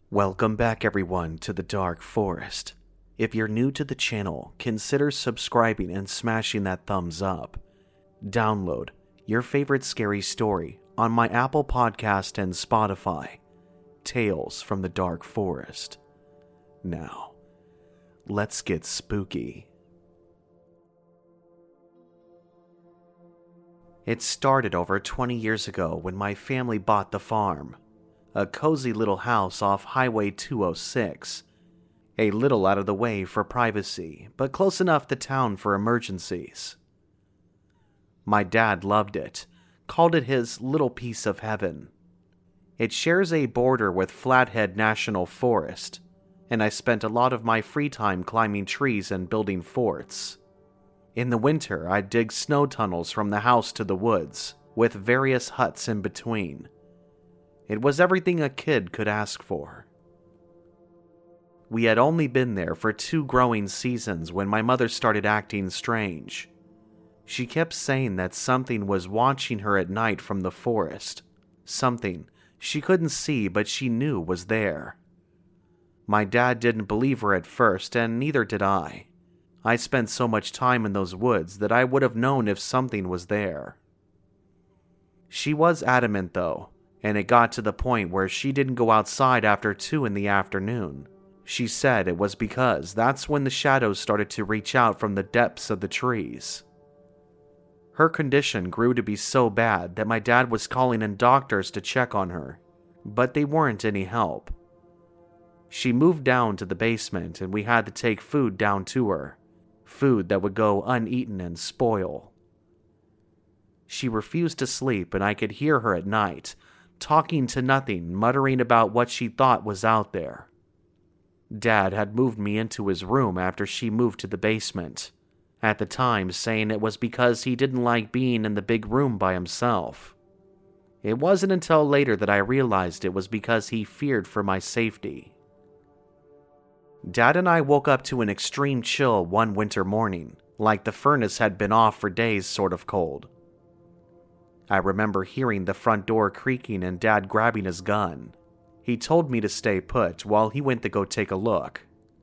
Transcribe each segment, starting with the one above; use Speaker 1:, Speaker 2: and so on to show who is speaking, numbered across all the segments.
Speaker 1: Welcome back everyone to the Dark Forest. If you're new to the channel, consider subscribing and smashing that thumbs up. Download your favorite scary story on my Apple Podcast and Spotify. Tales from the Dark Forest. Now, let's get spooky. It started over 20 years ago when my family bought the farm. A cozy little house off Highway 206. A little out of the way for privacy, but close enough to town for emergencies. My dad loved it, called it his little piece of heaven. It shares a border with Flathead National Forest, and I spent a lot of my free time climbing trees and building forts. In the winter, I'd dig snow tunnels from the house to the woods, with various huts in between. It was everything a kid could ask for. We had only been there for 2 growing seasons when my mother started acting strange. She kept saying that something was watching her at night from the forest. Something she couldn't see but she knew was there. My dad didn't believe her at first, and neither did I. I spent so much time in those woods that I would have known if something was there. She was adamant though, and it got to the point where she didn't go outside after 2 in the afternoon. She said it was because that's when the shadows started to reach out from the depths of the trees. Her condition grew to be so bad that my dad was calling in doctors to check on her, but they weren't any help. She moved down to the basement and we had to take food down to her. Food that would go uneaten and spoil. She refused to sleep and I could hear her at night, talking to nothing, muttering about what she thought was out there. Dad had moved me into his room after she moved to the basement, at the time saying it was because he didn't like being in the big room by himself. It wasn't until later that I realized it was because he feared for my safety. Dad and I woke up to an extreme chill one winter morning, like the furnace had been off for days sort of cold. I remember hearing the front door creaking and Dad grabbing his gun. He told me to stay put while he went to go take a look.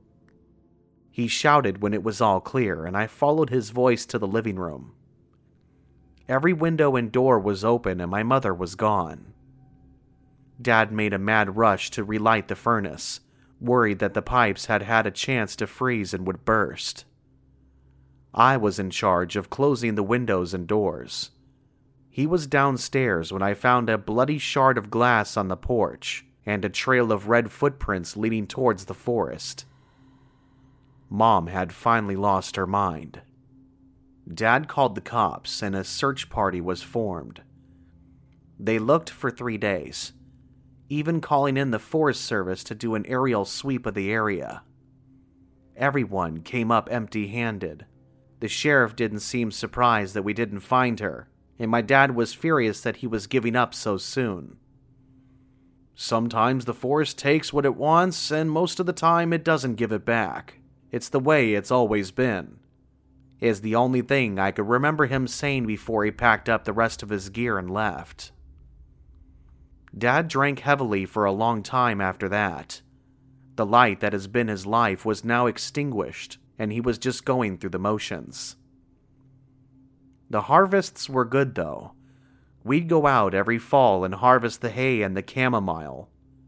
Speaker 1: He shouted when it was all clear and I followed his voice to the living room. Every window and door was open and my mother was gone. Dad made a mad rush to relight the furnace, worried that the pipes had had a chance to freeze and would burst. I was in charge of closing the windows and doors. He was downstairs when I found a bloody shard of glass on the porch and a trail of red footprints leading towards the forest. Mom had finally lost her mind. Dad called the cops and a search party was formed. They looked for 3 days, even calling in the Forest Service to do an aerial sweep of the area. Everyone came up empty-handed. The sheriff didn't seem surprised that we didn't find her, and my dad was furious that he was giving up so soon. Sometimes the forest takes what it wants, and most of the time it doesn't give it back. It's the way it's always been, is the only thing I could remember him saying before he packed up the rest of his gear and left. Dad drank heavily for a long time after that. The light that has been his life was now extinguished, and he was just going through the motions. The harvests were good, though. We'd go out every fall and harvest the hay and the chamomile.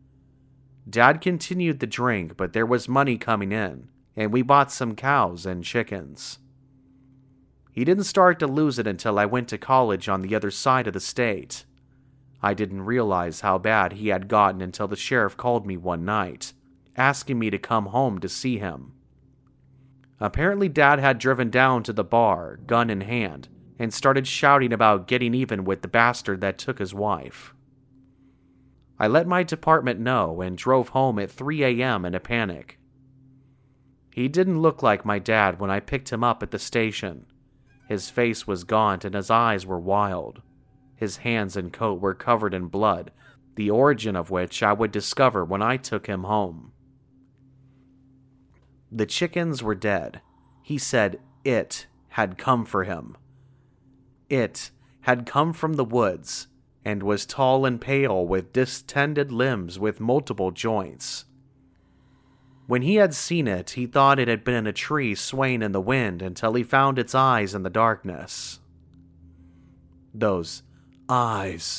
Speaker 1: Dad continued to drink, but there was money coming in, and we bought some cows and chickens. He didn't start to lose it until I went to college on the other side of the state. I didn't realize how bad he had gotten until the sheriff called me one night, asking me to come home to see him. Apparently Dad had driven down to the bar, gun in hand, and started shouting about getting even with the bastard that took his wife. I let my department know and drove home at 3 a.m. in a panic. He didn't look like my dad when I picked him up at the station. His face was gaunt and his eyes were wild. His hands and coat were covered in blood, the origin of which I would discover when I took him home. The chickens were dead. He said it had come for him. It had come from the woods, and was tall and pale with distended limbs with multiple joints. When he had seen it, he thought it had been a tree swaying in the wind until he found its eyes in the darkness. Those eyes,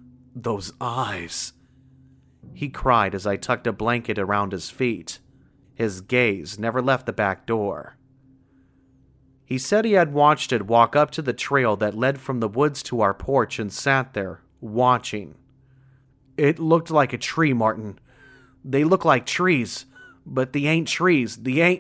Speaker 1: he cried as I tucked a blanket around his feet. His gaze never left the back door. He said he had watched it walk up to the trail that led from the woods to our porch and sat there, watching. It looked like a tree, Martin. They look like trees, but they ain't trees.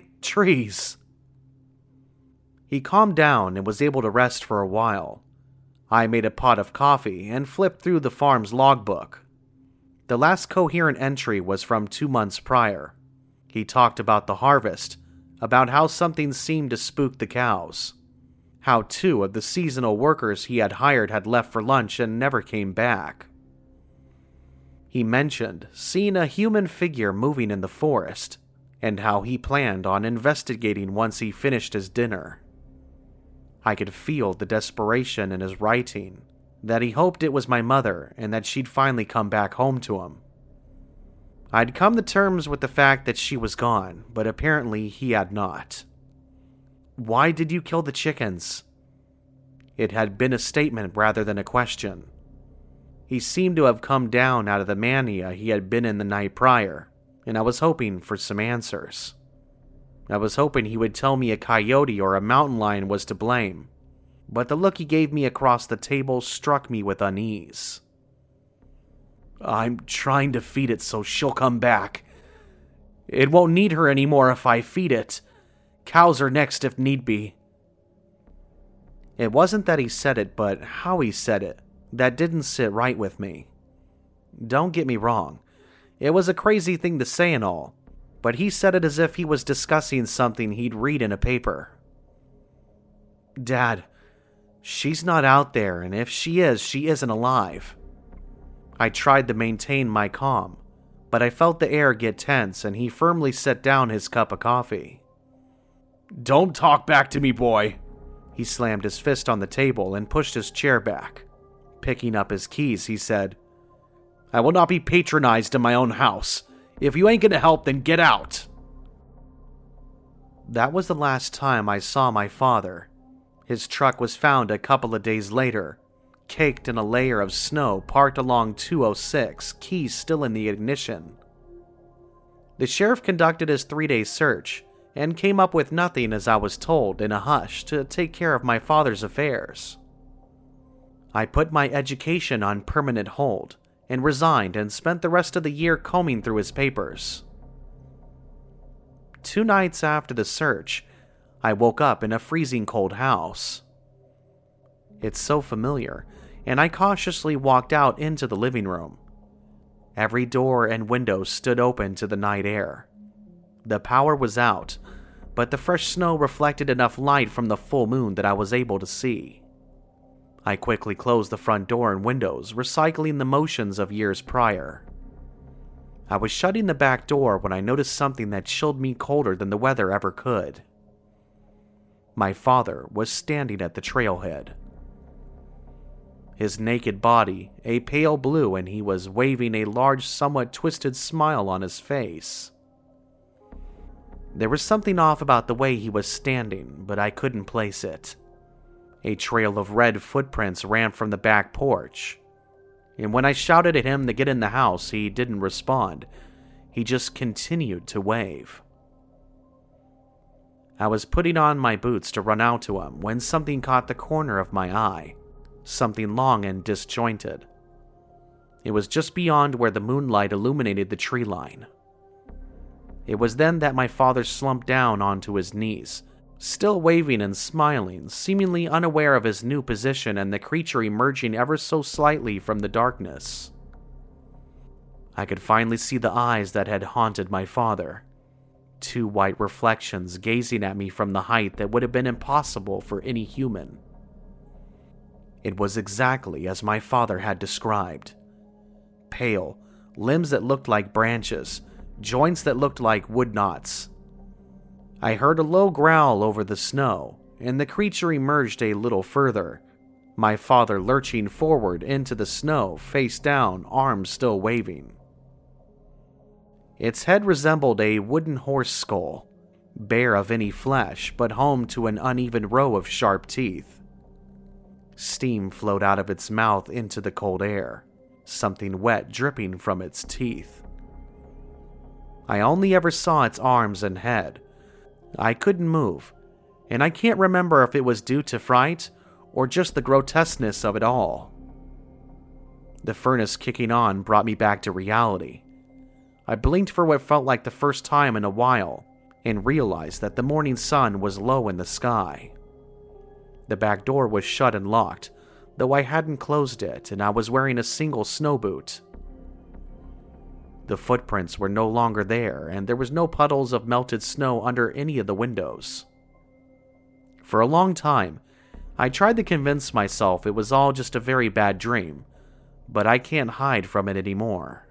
Speaker 1: He calmed down and was able to rest for a while. I made a pot of coffee and flipped through the farm's logbook. The last coherent entry was from 2 months prior. He talked about the harvest, about how something seemed to spook the cows, how 2 of the seasonal workers he had hired had left for lunch and never came back. He mentioned seeing a human figure moving in the forest, and how he planned on investigating once he finished his dinner. I could feel the desperation in his writing, that he hoped it was my mother and that she'd finally come back home to him. I'd come to terms with the fact that she was gone, but apparently he had not. Why did you kill the chickens? It had been a statement rather than a question. He seemed to have come down out of the mania he had been in the night prior, and I was hoping for some answers. I was hoping he would tell me a coyote or a mountain lion was to blame, but the look he gave me across the table struck me with unease. I'm trying to feed it so she'll come back. It won't need her anymore if I feed it. Cows are next if need be. It wasn't that he said it, but how he said it that didn't sit right with me. Don't get me wrong. It was a crazy thing to say and all, but he said it as if he was discussing something he'd read in a paper. Dad, she's not out there, and if she is, she isn't alive. I tried to maintain my calm, but I felt the air get tense and he firmly set down his cup of coffee. Don't talk back to me, boy. He slammed his fist on the table and pushed his chair back. Picking up his keys, he said, I will not be patronized in my own house. If you ain't gonna help, then get out. That was the last time I saw my father. His truck was found a couple of days later, caked in a layer of snow, parked along 206, keys still in the ignition. The sheriff conducted his 3-day search and came up with nothing, as I was told, in a hush, to take care of my father's affairs. I put my education on permanent hold and resigned and spent the rest of the year combing through his papers. 2 nights after the search, I woke up in a freezing cold house. It's so familiar, and I cautiously walked out into the living room. Every door and window stood open to the night air. The power was out, but the fresh snow reflected enough light from the full moon that I was able to see. I quickly closed the front door and windows, recycling the motions of years prior. I was shutting the back door when I noticed something that chilled me colder than the weather ever could. My father was standing at the trailhead. His naked body, a pale blue, and he was waving a large, somewhat twisted smile on his face. There was something off about the way he was standing, but I couldn't place it. A trail of red footprints ran from the back porch, and when I shouted at him to get in the house, he didn't respond. He just continued to wave. I was putting on my boots to run out to him when something caught the corner of my eye, something long and disjointed. It was just beyond where the moonlight illuminated the tree line. It was then that my father slumped down onto his knees, still waving and smiling, seemingly unaware of his new position and the creature emerging ever so slightly from the darkness. I could finally see the eyes that had haunted my father. 2 white reflections gazing at me from the height that would have been impossible for any human. It was exactly as my father had described. Pale, limbs that looked like branches, joints that looked like wood knots. I heard a low growl over the snow, and the creature emerged a little further, my father lurching forward into the snow, face down, arms still waving. Its head resembled a wooden horse skull, bare of any flesh but home to an uneven row of sharp teeth. Steam flowed out of its mouth into the cold air, something wet dripping from its teeth. I only ever saw its arms and head. I couldn't move, and I can't remember if it was due to fright or just the grotesqueness of it all. The furnace kicking on brought me back to reality. I blinked for what felt like the first time in a while and realized that the morning sun was low in the sky. The back door was shut and locked, though I hadn't closed it and I was wearing a single snow boot. The footprints were no longer there and there was no puddles of melted snow under any of the windows. For a long time, I tried to convince myself it was all just a very bad dream, but I can't hide from it anymore.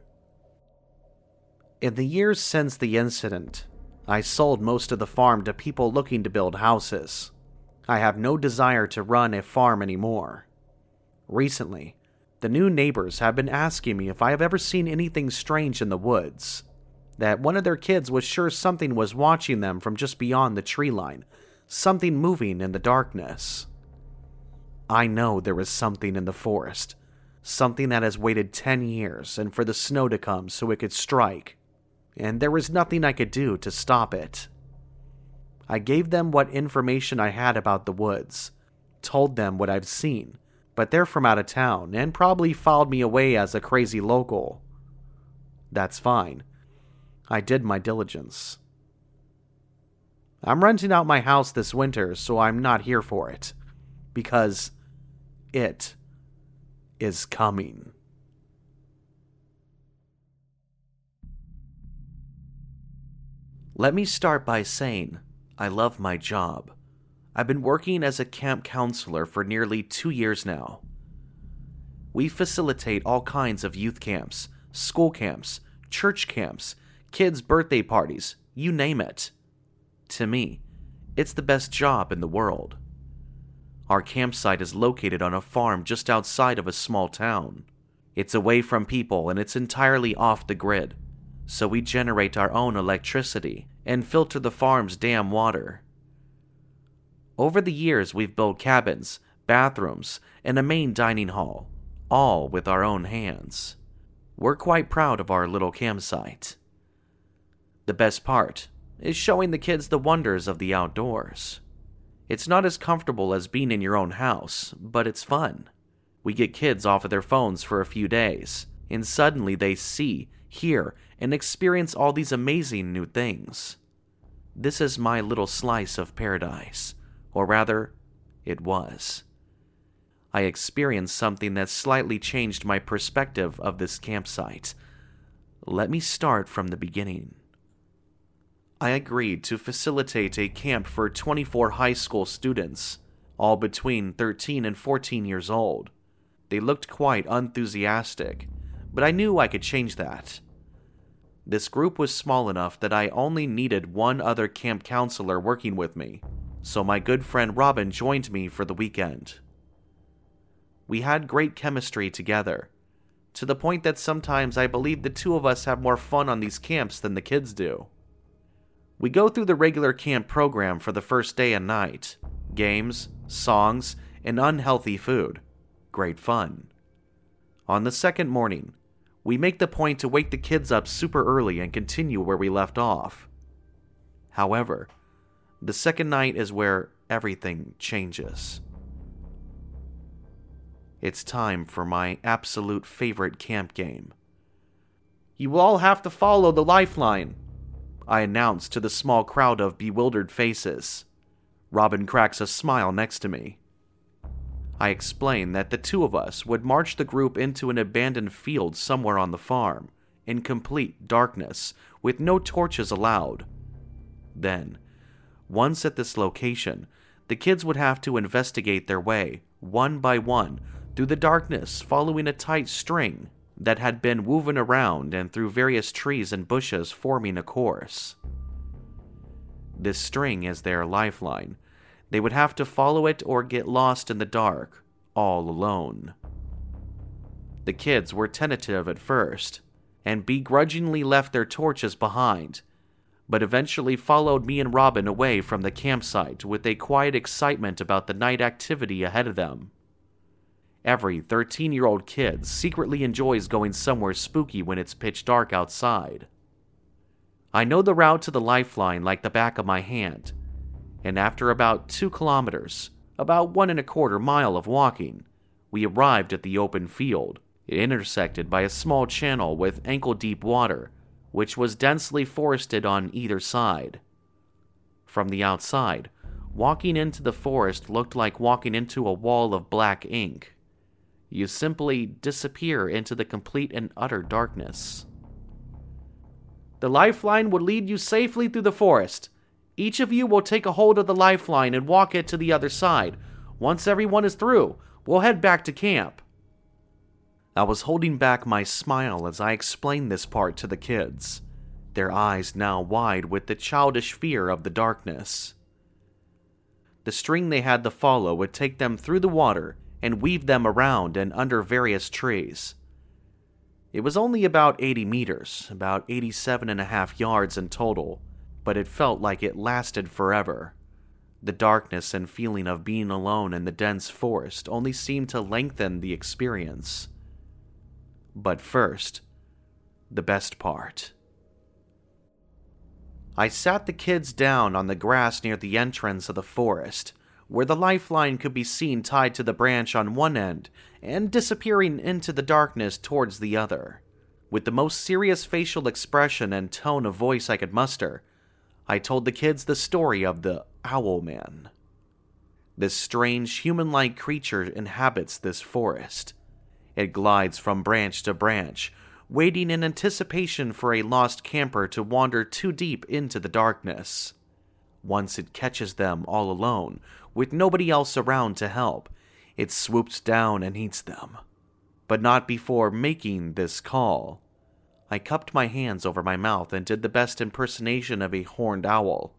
Speaker 1: In the years since the incident, I sold most of the farm to people looking to build houses. I have no desire to run a farm anymore. Recently, the new neighbors have been asking me if I have ever seen anything strange in the woods, that one of their kids was sure something was watching them from just beyond the tree line, something moving in the darkness. I know there is something in the forest, something that has waited 10 years and for the snow to come so it could strike, and there was nothing I could do to stop it. I gave them what information I had about the woods, told them what I've seen, but they're from out of town and probably filed me away as a crazy local. That's fine. I did my diligence. I'm renting out my house this winter, so I'm not here for it, because it is coming. Let me start by saying I love my job. I've been working as a camp counselor for nearly 2 years now. We facilitate all kinds of youth camps, school camps, church camps, kids' birthday parties, you name it. To me, it's the best job in the world. Our campsite is located on a farm just outside of a small town. It's away from people and it's entirely off the grid, so we generate our own electricity and filter the farm's dam water. Over the years, we've built cabins, bathrooms, and a main dining hall, all with our own hands. We're quite proud of our little campsite. The best part is showing the kids the wonders of the outdoors. It's not as comfortable as being in your own house, but it's fun. We get kids off of their phones for a few days, and suddenly they see, hear, and experience all these amazing new things. This is my little slice of paradise, or rather, it was. I experienced something that slightly changed my perspective of this campsite. Let me start from the beginning. I agreed to facilitate a camp for 24 high school students, all between 13 and 14 years old. They looked quite enthusiastic, but I knew I could change that. This group was small enough that I only needed one other camp counselor working with me, so my good friend Robin joined me for the weekend. We had great chemistry together, to the point that sometimes I believe the two of us have more fun on these camps than the kids do. We go through the regular camp program for the first day and night. Games, songs, and unhealthy food. Great fun. On the second morning, we make the point to wake the kids up super early and continue where we left off. However, the second night is where everything changes. It's time for my absolute favorite camp game. You will all have to follow the lifeline, I announced to the small crowd of bewildered faces. Robin cracks a smile next to me. I explain that the two of us would march the group into an abandoned field somewhere on the farm, in complete darkness, with no torches allowed. Then, once at this location, the kids would have to investigate their way, one by one, through the darkness following a tight string that had been woven around and through various trees and bushes forming a course. This string is their lifeline. They would have to follow it or get lost in the dark, all alone. The kids were tentative at first, and begrudgingly left their torches behind, but eventually followed me and Robin away from the campsite with a quiet excitement about the night activity ahead of them. Every 13-year-old kid secretly enjoys going somewhere spooky when it's pitch dark outside. I know the route to the lifeline like the back of my hand, and after about 2 kilometers, about 1.25 miles of walking, we arrived at the open field, intersected by a small channel with ankle-deep water, which was densely forested on either side. From the outside, walking into the forest looked like walking into a wall of black ink. You simply disappear into the complete and utter darkness. The lifeline would lead you safely through the forest. Each of you will take a hold of the lifeline and walk it to the other side. Once everyone is through, we'll head back to camp. I was holding back my smile as I explained this part to the kids, their eyes now wide with the childish fear of the darkness. The string they had to follow would take them through the water and weave them around and under various trees. It was only about 80 meters, about 87.5 yards in total, but it felt like it lasted forever. The darkness and feeling of being alone in the dense forest only seemed to lengthen the experience. But first, the best part. I sat the kids down on the grass near the entrance of the forest, where the lifeline could be seen tied to the branch on one end and disappearing into the darkness towards the other. With the most serious facial expression and tone of voice I could muster, I told the kids the story of the Owl Man. This strange human-like creature inhabits this forest. It glides from branch to branch, waiting in anticipation for a lost camper to wander too deep into the darkness. Once it catches them all alone, with nobody else around to help, it swoops down and eats them. But not before making this call. I cupped my hands over my mouth and did the best impersonation of a horned owl.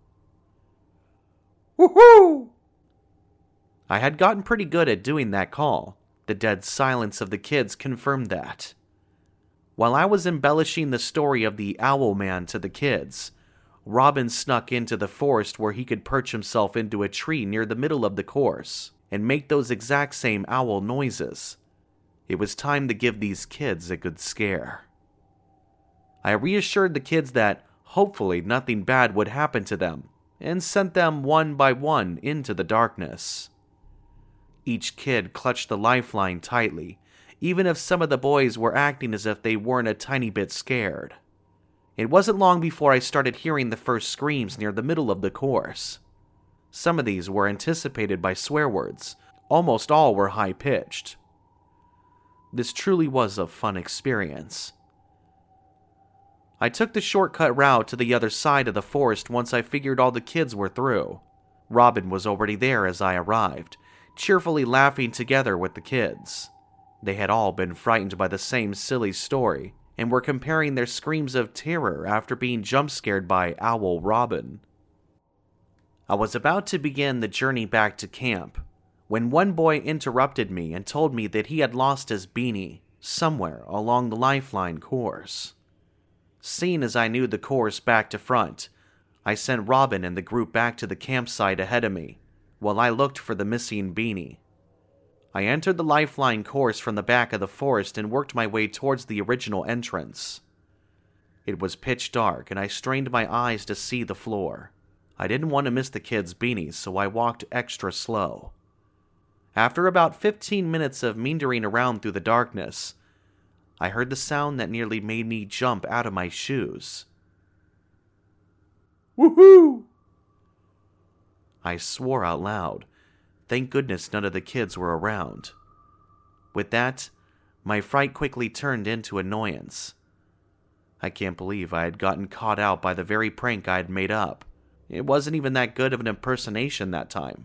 Speaker 1: Woohoo! I had gotten pretty good at doing that call. The dead silence of the kids confirmed that. While I was embellishing the story of the Owl Man to the kids, Robin snuck into the forest where he could perch himself into a tree near the middle of the course and make those exact same owl noises. It was time to give these kids a good scare. I reassured the kids that hopefully nothing bad would happen to them and sent them one by one into the darkness. Each kid clutched the lifeline tightly, even if some of the boys were acting as if they weren't a tiny bit scared. It wasn't long before I started hearing the first screams near the middle of the course. Some of these were anticipated by swear words. Almost all were high-pitched. This truly was a fun experience. I took the shortcut route to the other side of the forest once I figured all the kids were through. Robin was already there as I arrived, cheerfully laughing together with the kids. They had all been frightened by the same silly story, and were comparing their screams of terror after being jump-scared by Owl Robin. I was about to begin the journey back to camp, when one boy interrupted me and told me that he had lost his beanie somewhere along the lifeline course. Seeing as I knew the course back to front, I sent Robin and the group back to the campsite ahead of me, while I looked for the missing beanie. I entered the lifeline course from the back of the forest and worked my way towards the original entrance. It was pitch dark, and I strained my eyes to see the floor. I didn't want to miss the kids' beanies, so I walked extra slow. After about 15 minutes of meandering around through the darkness, I heard the sound that nearly made me jump out of my shoes. Woohoo! I swore out loud. Thank goodness none of the kids were around. With that, my fright quickly turned into annoyance. I can't believe I had gotten caught out by the very prank I had made up. It wasn't even that good of an impersonation that time.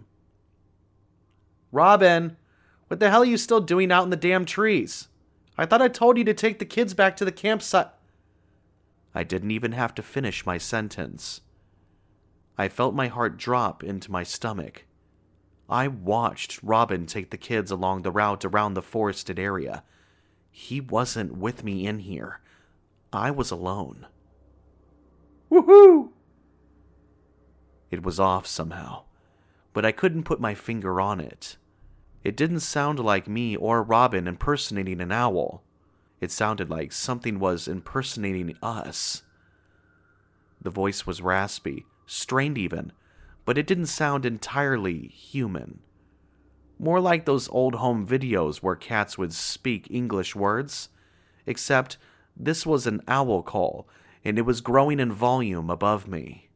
Speaker 1: Robin, what the hell are you still doing out in the damn trees? I thought I told you to take the kids back to the campsite. I didn't even have to finish my sentence. I felt my heart drop into my stomach. I watched Robin take the kids along the route around the forested area. He wasn't with me in here. I was alone.
Speaker 2: Woohoo!
Speaker 1: It was off somehow, but I couldn't put my finger on it. It didn't sound like me or Robin impersonating an owl. It sounded like something was impersonating us. The voice was raspy, strained even, but it didn't sound entirely human. More like those old home videos where cats would speak English words, except this was an owl call, and it was growing in volume above me.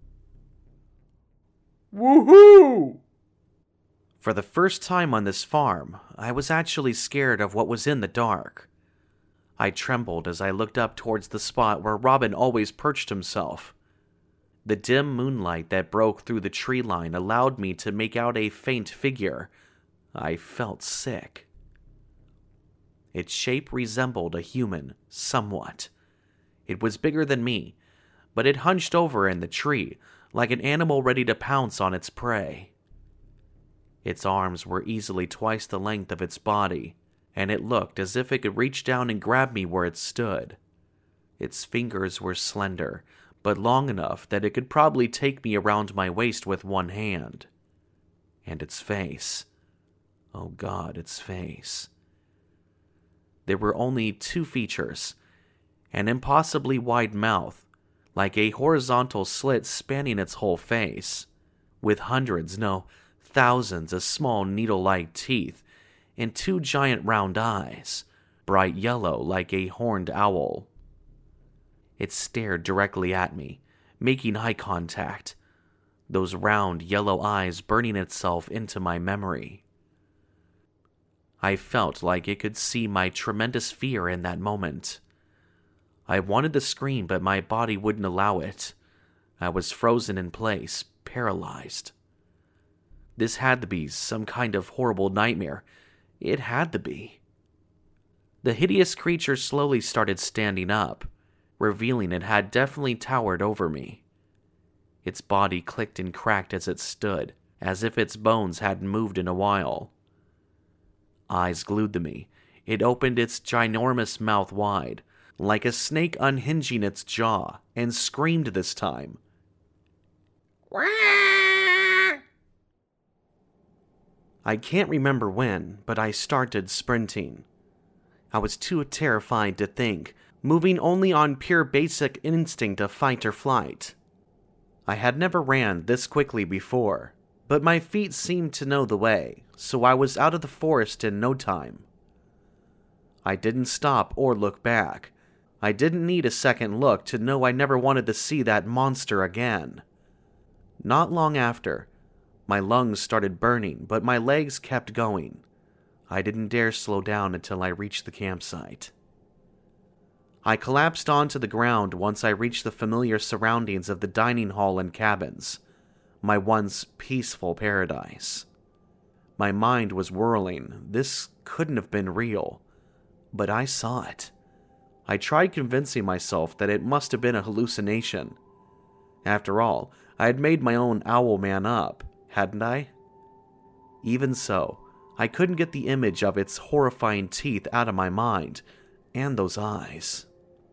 Speaker 2: Woohoo!
Speaker 1: For the first time on this farm, I was actually scared of what was in the dark. I trembled as I looked up towards the spot where Robin always perched himself. The dim moonlight that broke through the tree line allowed me to make out a faint figure. I felt sick. Its shape resembled a human, somewhat. It was bigger than me, but it hunched over in the tree, like an animal ready to pounce on its prey. Its arms were easily twice the length of its body, and it looked as if it could reach down and grab me where it stood. Its fingers were slender, but long enough that it could probably take me around my waist with one hand. And its face. Oh God, its face. There were only two features: an impossibly wide mouth, like a horizontal slit spanning its whole face, with hundreds, no, thousands of small needle-like teeth, and two giant round eyes, bright yellow like a horned owl. It stared directly at me, making eye contact, those round yellow eyes burning itself into my memory. I felt like it could see my tremendous fear in that moment. I wanted to scream, but my body wouldn't allow it. I was frozen in place, paralyzed. This had to be some kind of horrible nightmare. It had to be. The hideous creature slowly started standing up, revealing it had definitely towered over me. Its body clicked and cracked as it stood, as if its bones hadn't moved in a while. Eyes glued to me, it opened its ginormous mouth wide, like a snake unhinging its jaw, and screamed this time. I can't remember when, but I started sprinting. I was too terrified to think, moving only on pure basic instinct of fight or flight. I had never ran this quickly before, but my feet seemed to know the way, so I was out of the forest in no time. I didn't stop or look back. I didn't need a second look to know I never wanted to see that monster again. Not long after, my lungs started burning, but my legs kept going. I didn't dare slow down until I reached the campsite. I collapsed onto the ground once I reached the familiar surroundings of the dining hall and cabins, my once peaceful paradise. My mind was whirling. This couldn't have been real, but I saw it. I tried convincing myself that it must have been a hallucination. After all, I had made my own owl man up, hadn't I? Even so, I couldn't get the image of its horrifying teeth out of my mind, and those eyes.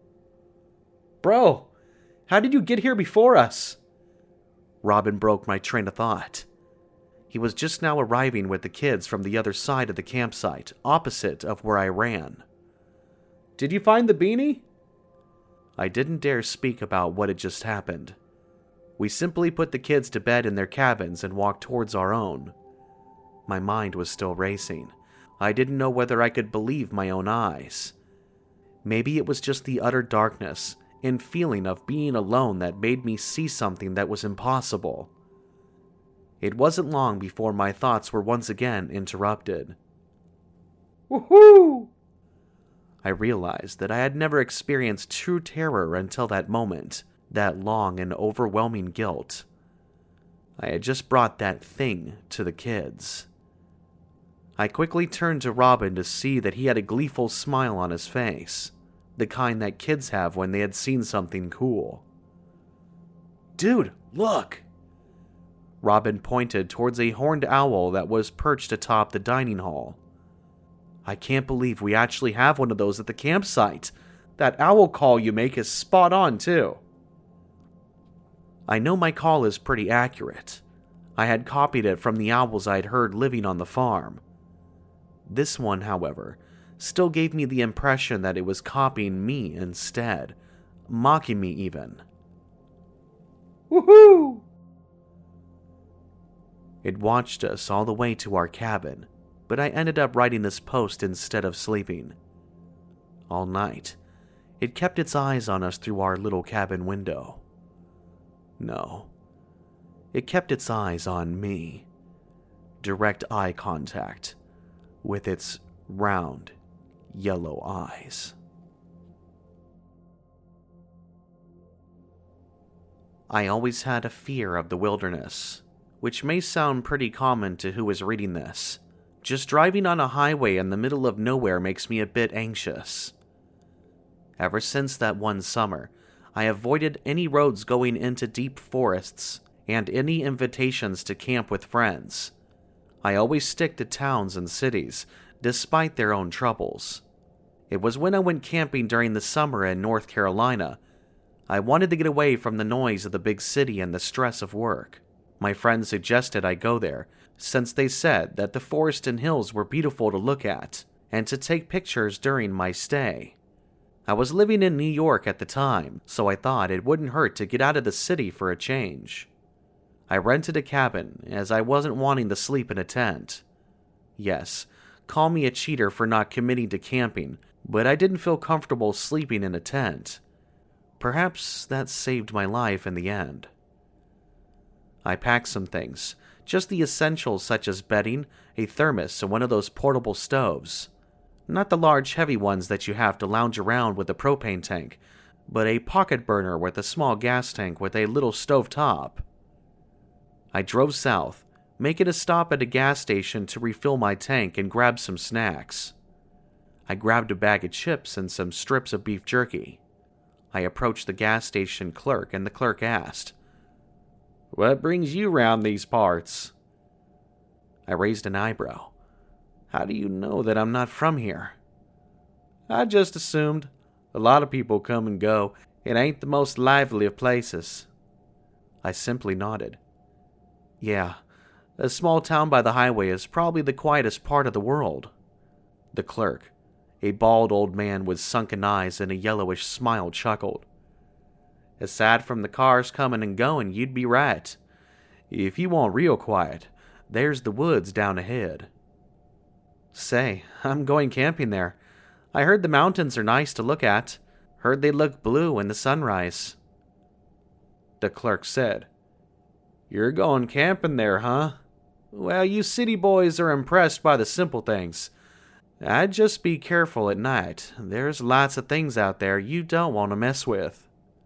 Speaker 2: Bro, how did you get here before us?
Speaker 1: Robin broke my train of thought. He was just now arriving with the kids from the other side of the campsite, opposite of where I ran.
Speaker 2: Did you find the beanie?
Speaker 1: I didn't dare speak about what had just happened. We simply put the kids to bed in their cabins and walked towards our own. My mind was still racing. I didn't know whether I could believe my own eyes. Maybe it was just the utter darkness and feeling of being alone that made me see something that was impossible. It wasn't long before my thoughts were once again interrupted.
Speaker 2: Woohoo!
Speaker 1: I realized that I had never experienced true terror until that moment, that long and overwhelming guilt. I had just brought that thing to the kids. I quickly turned to Robin to see that he had a gleeful smile on his face, the kind that kids have when they had seen something cool.
Speaker 2: Dude, look!
Speaker 1: Robin pointed towards a horned owl that was perched atop the dining hall. I can't believe we actually have one of those at the campsite. That owl call you make is spot on, too. I know my call is pretty accurate. I had copied it from the owls I'd heard living on the farm. This one, however, still gave me the impression that it was copying me instead, mocking me even.
Speaker 2: Woohoo!
Speaker 1: It watched us all the way to our cabin, but I ended up writing this post instead of sleeping. All night, it kept its eyes on us through our little cabin window. No, it kept its eyes on me. Direct eye contact, with its round, yellow eyes. I always had a fear of the wilderness, which may sound pretty common to who is reading this. Just driving on a highway in the middle of nowhere makes me a bit anxious. Ever since that one summer, I avoided any roads going into deep forests and any invitations to camp with friends. I always stick to towns and cities, despite their own troubles. It was when I went camping during the summer in North Carolina. I wanted to get away from the noise of the big city and the stress of work. My friends suggested I go there, since they said that the forest and hills were beautiful to look at, and to take pictures during my stay. I was living in New York at the time, so I thought it wouldn't hurt to get out of the city for a change. I rented a cabin, as I wasn't wanting to sleep in a tent. Yes, call me a cheater for not committing to camping, but I didn't feel comfortable sleeping in a tent. Perhaps that saved my life in the end. I packed some things, just the essentials such as bedding, a thermos, and one of those portable stoves. Not the large heavy ones that you have to lounge around with a propane tank, but a pocket burner with a small gas tank with a little stove top. I drove south, making a stop at a gas station to refill my tank and grab some snacks. I grabbed a bag of chips and some strips of beef jerky. I approached the gas station clerk, and the clerk asked, "What brings you round these parts?" I raised an eyebrow. "How do you know that I'm not from here?" "I just assumed. A lot of people come and go. It ain't the most lively of places." I simply nodded. "Yeah, a small town by the highway is probably the quietest part of the world." The clerk, a bald old man with sunken eyes and a yellowish smile, chuckled. "Aside from the cars coming and going, you'd be right. If you want real quiet, there's the woods down ahead." "Say, I'm going camping there. I heard the mountains are nice to look at. Heard they look blue in the sunrise." The clerk said, "You're going camping there, huh? Well, you city boys are impressed by the simple things. I'd just be careful at night. There's lots of things out there you don't want to mess with."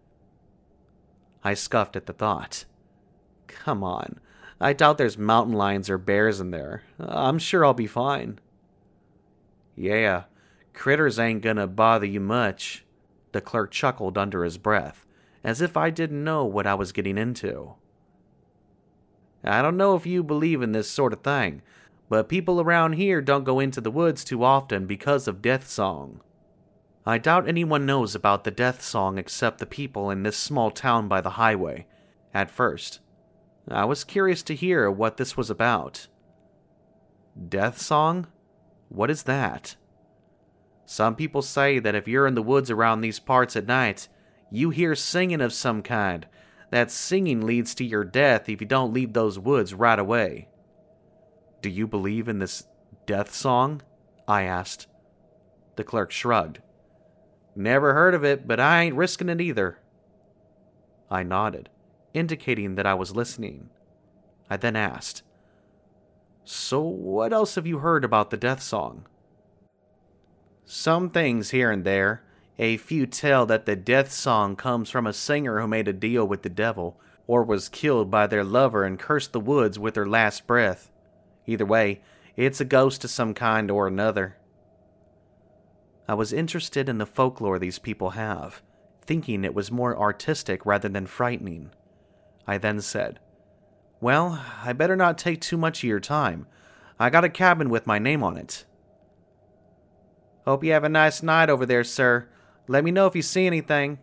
Speaker 1: I scoffed at the thought. "Come on, I doubt there's mountain lions or bears in there. I'm sure I'll be fine." "Yeah, critters ain't gonna bother you much." The clerk chuckled under his breath, as if I didn't know what I was getting into. "I don't know if you believe in this sort of thing, but people around here don't go into the woods too often because of Death Song." I doubt anyone knows about the Death Song except the people in this small town by the highway. At first, I was curious to hear what this was about. Death Song? What is that? Some people say that if you're in the woods around these parts at night, you hear singing of some kind. That singing leads to your death if you don't leave those woods right away. "Do you believe in this Death Song?" I asked. The clerk shrugged. "Never heard of it, but I ain't risking it either." I nodded, indicating that I was listening. I then asked, "So what else have you heard about the Death Song?" "Some things here and there. A few tell that the Death Song comes from a singer who made a deal with the devil, or was killed by their lover and cursed the woods with her last breath. Either way, it's a ghost of some kind or another." I was interested in the folklore these people have, thinking it was more artistic rather than frightening. I then said, Well, I better not take too much of your time. I got a cabin with my name on it. Hope you have a nice night over there, sir. Let me know if you see anything.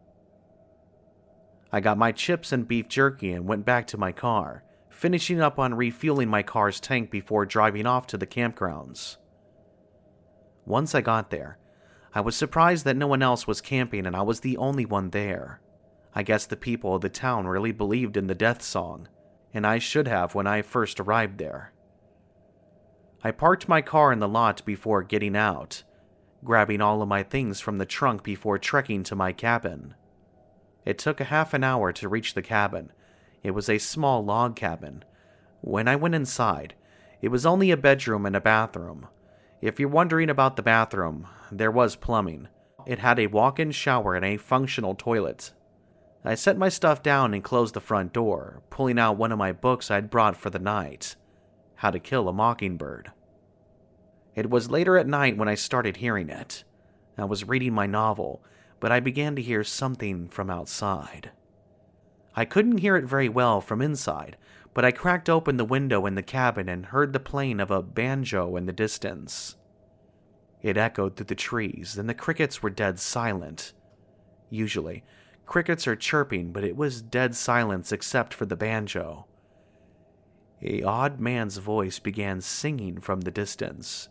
Speaker 1: I got my chips and beef jerky and went back to my car, finishing up on refueling my car's tank before driving off to the campgrounds. Once I got there, I was surprised that no one else was camping and I was the only one there. I guess the people of the town really believed in the death song, and I should have when I first arrived there. I parked my car in the lot before getting out, grabbing all of my things from the trunk before trekking to my cabin. It took a half an hour to reach the cabin. It was a small log cabin. When I went inside, it was only a bedroom and a bathroom. If you're wondering about the bathroom, there was plumbing. It had a walk-in shower and a functional toilet. I set my stuff down and closed the front door, pulling out one of my books I'd brought for the night, How to Kill a Mockingbird. It was later at night when I started hearing it. I was reading my novel, but I began to hear something from outside. I couldn't hear it very well from inside, but I cracked open the window in the cabin and heard the playing of a banjo in the distance. It echoed through the trees, and the crickets were dead silent. Usually, crickets are chirping, but it was dead silence except for the banjo. A odd man's voice began singing from the distance.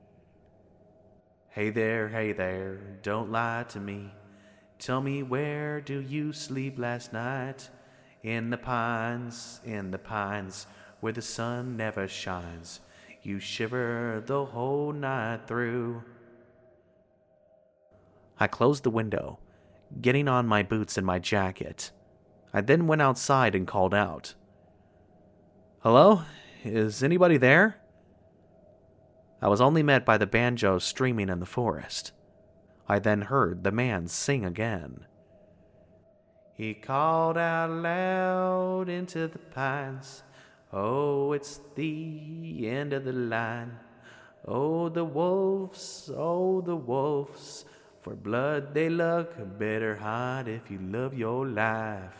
Speaker 1: Hey there, don't lie to me. Tell me, where do you sleep last night? In the pines, where the sun never shines. You shiver the whole night through. I closed the window, getting on my boots and my jacket. I then went outside and called out. Hello? Is anybody there? I was only met by the banjo streaming in the forest. I then heard the man sing again. He called out loud into the pines. Oh, it's the end of the line. Oh, the wolves, for blood they look better hot if you love your life.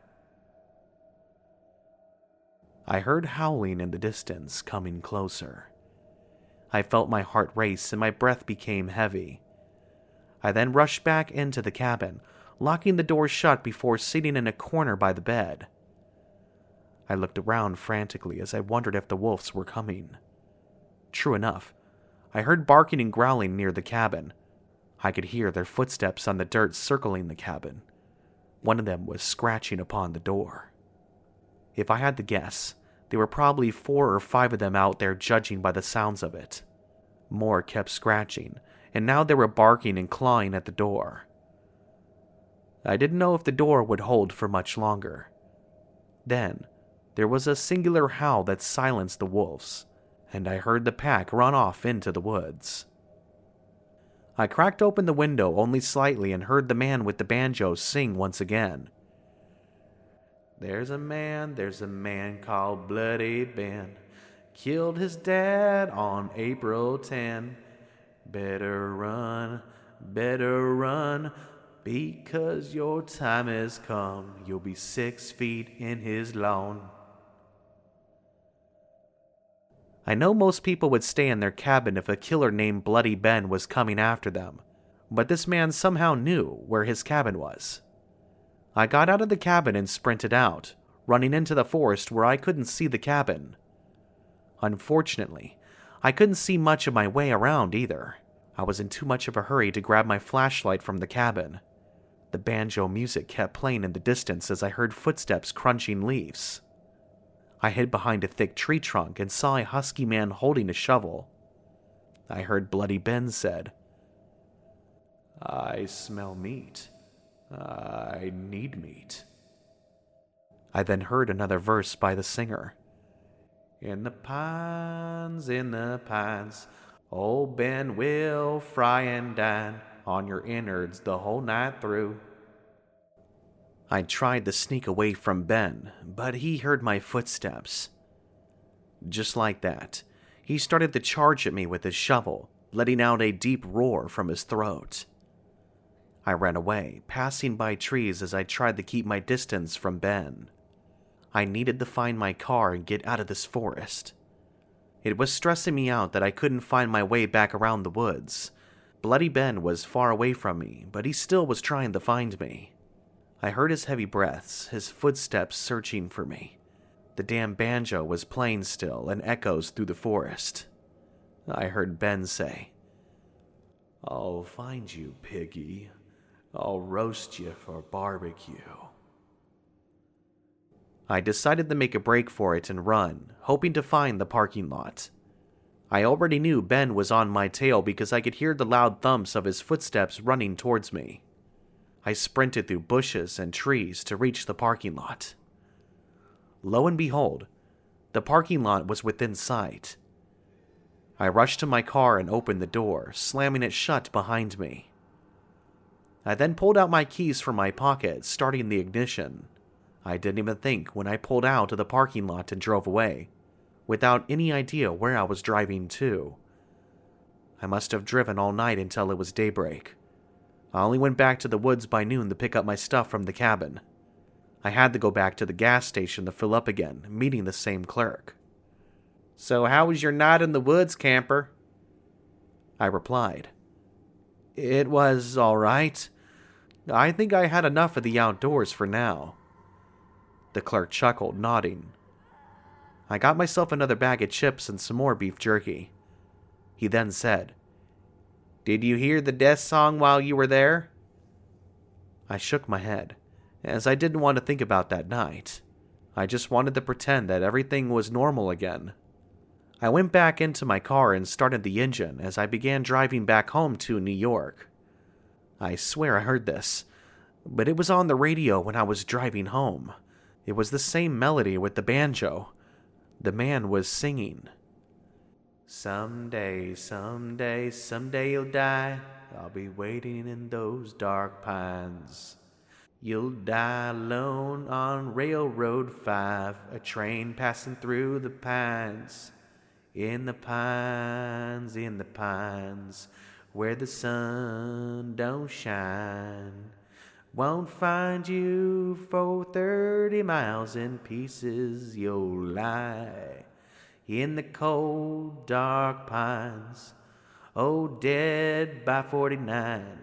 Speaker 1: I heard howling in the distance, coming closer. I felt my heart race and my breath became heavy. I then rushed back into the cabin, locking the door shut before sitting in a corner by the bed. I looked around frantically as I wondered if the wolves were coming. True enough, I heard barking and growling near the cabin. I could hear their footsteps on the dirt circling the cabin. One of them was scratching upon the door. If I had to guess, there were probably 4 or 5 of them out there, judging by the sounds of it. More kept scratching, and now they were barking and clawing at the door. I didn't know if the door would hold for much longer. Then, there was a singular howl that silenced the wolves, and I heard the pack run off into the woods. I cracked open the window only slightly and heard the man with the banjo sing once again. There's a man called Bloody Ben. Killed his dad on April 10. Better run, because your time has come. You'll be 6 feet in his lawn. I know most people would stay in their cabin if a killer named Bloody Ben was coming after them, but this man somehow knew where his cabin was. I got out of the cabin and sprinted out, running into the forest where I couldn't see the cabin. Unfortunately, I couldn't see much of my way around either. I was in too much of a hurry to grab my flashlight from the cabin. The banjo music kept playing in the distance as I heard footsteps crunching leaves. I hid behind a thick tree trunk and saw a husky man holding a shovel. I heard Bloody Ben said, "I smell meat. I need meat." I then heard another verse by the singer. In the pines, old Ben will fry and dine on your innards the whole night through. I tried to sneak away from Ben, but he heard my footsteps. Just like that, he started to charge at me with his shovel, letting out a deep roar from his throat. I ran away, passing by trees as I tried to keep my distance from Ben. I needed to find my car and get out of this forest. It was stressing me out that I couldn't find my way back around the woods. Bloody Ben was far away from me, but he still was trying to find me. I heard his heavy breaths, his footsteps searching for me. The damn banjo was playing still and echoes through the forest. I heard Ben say, "I'll find you, piggy. I'll roast you for barbecue." I decided to make a break for it and run, hoping to find the parking lot. I already knew Ben was on my tail because I could hear the loud thumps of his footsteps running towards me. I sprinted through bushes and trees to reach the parking lot. Lo and behold, the parking lot was within sight. I rushed to my car and opened the door, slamming it shut behind me. I then pulled out my keys from my pocket, starting the ignition. I didn't even think when I pulled out of the parking lot and drove away, without any idea where I was driving to. I must have driven all night until it was daybreak. I only went back to the woods by noon to pick up my stuff from the cabin. I had to go back to the gas station to fill up again, meeting the same clerk. "So how was your night in the woods, camper?" I replied. "It was all right. I think I had enough of the outdoors for now." The clerk chuckled, nodding. I got myself another bag of chips and some more beef jerky. He then said, "Did you hear the death song while you were there?" I shook my head, as I didn't want to think about that night. I just wanted to pretend that everything was normal again. I went back into my car and started the engine as I began driving back home to New York. I swear I heard this, but it was on the radio when I was driving home. It was the same melody with the banjo. The man was singing. "Someday, someday, someday you'll die. I'll be waiting in those dark pines. You'll die alone on Railroad 5, a train passing through the pines. In the pines, where the sun don't shine. Won't find you for 30 miles in pieces you'll lie. In the cold, dark pines, oh, dead by 49.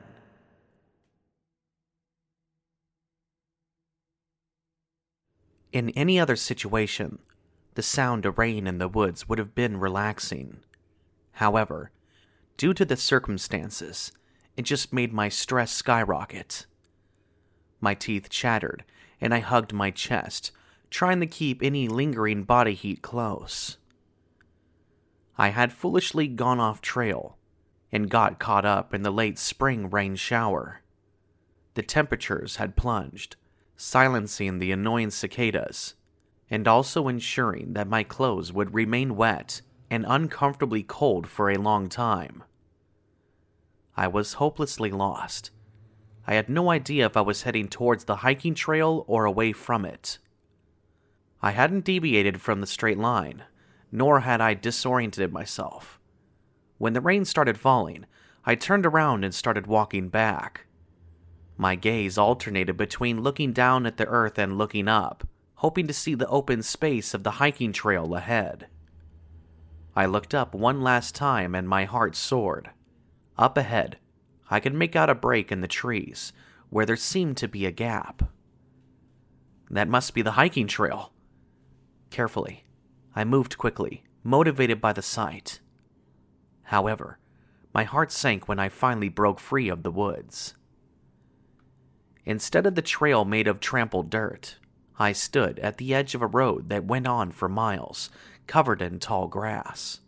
Speaker 1: In any other situation, the sound of rain in the woods would have been relaxing. However, due to the circumstances, it just made my stress skyrocket. My teeth chattered, and I hugged my chest, trying to keep any lingering body heat close. I had foolishly gone off trail, and got caught up in the late spring rain shower. The temperatures had plunged, silencing the annoying cicadas, and also ensuring that my clothes would remain wet and uncomfortably cold for a long time. I was hopelessly lost. I had no idea if I was heading towards the hiking trail or away from it. I hadn't deviated from the straight line, nor had I disoriented myself. When the rain started falling, I turned around and started walking back. My gaze alternated between looking down at the earth and looking up, hoping to see the open space of the hiking trail ahead. I looked up one last time and my heart soared. Up ahead, I could make out a break in the trees, where there seemed to be a gap. That must be the hiking trail. Carefully, I moved quickly, motivated by the sight. However, my heart sank when I finally broke free of the woods. Instead of the trail made of trampled dirt, I stood at the edge of a road that went on for miles, covered in tall grass.